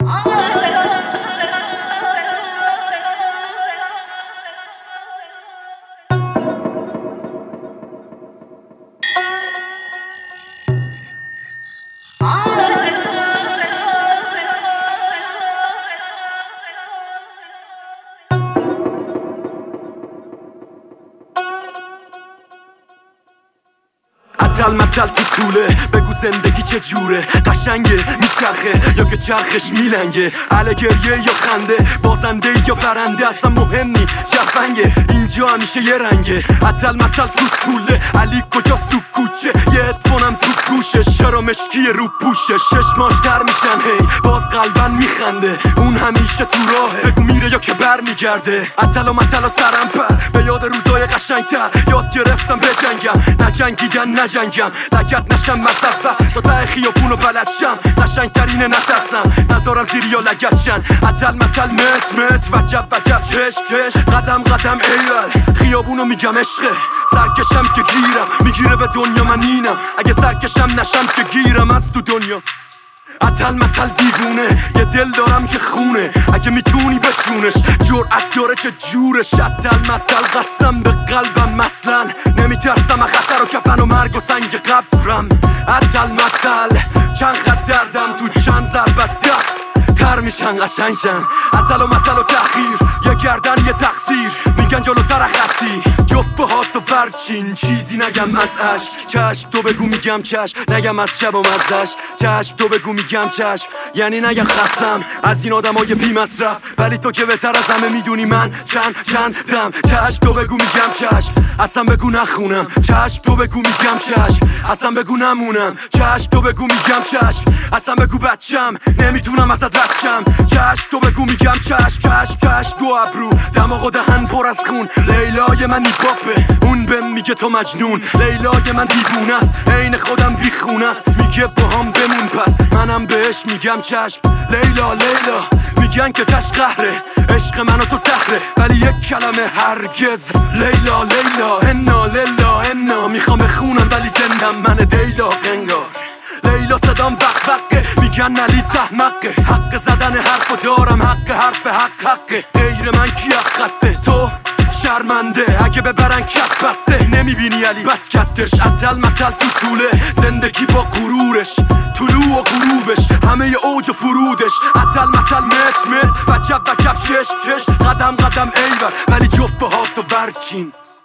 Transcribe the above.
متل تو طوله بگو زندگی چه جوره، قشنگه میچرخه یا که چرخش میلنگه، اله گریه یا خنده، بازنده یا برنده، اصلا مهم نی جفنگه، اینجا همیشه یه رنگه. اتل متل تو طوله، علی کجاست تو کوچه، یه ادفونم تو گوشش، چرا مشکی رو پوشش، چشماش در میشن هی باز قلبن میخنده، اون همیشه تو راهه، بگو میره یا که بر میگرده. اتل و متل و سرم پر به یاد روزای قشنگتر، یاد گرفتم بجنگم، نجنگیدن نجنگم، لگت نشم مصفه تا ته خیابونو بلد شم، قشنگترینه نترسم نذارم زیر یا لگت شن. اتل متل مت مت وجب وجب چش چش، قدم قدم ایول خیابونو میگم عشقه، سرکشم که گیرم میگیره به دنیا، من اینم اگه سرکشم نشم که گیرم از تو دنیا. اتل متل دیوونه، یه دل دارم که خونه، اگه میتونی بشونش، جرأت داره چه جورش. اتل متل قسم به قلبم مثلا، نمیترسم از خطر و کفن و مرگ و سنگ قبرم. اتل متل چند خط دردم تو چند ضربت تر میشن قشنگشن. اتل و متل و تحقیر، یه گردن یه تقصیر، میگن جلوتر خطی جفه هات و برچین، چیزی نگم از عشق، چشم تو بگو میگم چشم، نگم از شب و مزش، چشم تو بگو میگم چشم، یعنی نگم خستم از این آدمای بی مصرف، ولی تو که بهتر از همه میدونی من چندم. چشم تو بگو میگم چشم، اصلا بگو نخونم، چشم تو بگو میگم چشم، اصلا بگو نمونم، چشم تو بگو میگم چشم، اصلا بگو بچم نمیتونم ازت رد شم، چشم تو بگو میگم چشم دو ابرو دماغ و دهن پر از خون، لیلای من نیپاپه اون بهم میگه تو مجنون، لیلای من دیوونه است عین خودم بیخونه است، میگه باهام بمون پس منم بهش میگم چشم. لیلا لیلا میگن که تش قهره، عشق من و تو سهره، ولی یک کلمه هرگز. لیلا لیلا انا لیلا انا، میخوام بخونم ولی زندم من دیلا قنگار. لیلا صدام وقه میگن علی تحمقه، حق زدن حرفو دارم، حق حرف حقه، غیر من کی حقته تو شرمنده، اگه ببرن کت بسته نمیبینی علی بس کتش. اتل متل تو طوله، زندگی با غرورش، طلوع و غروبش همه اوج و فرودش. اتل متل مت مت وجب وجب چش چش، قدم قدم ایول ولی جفت هات و برچین.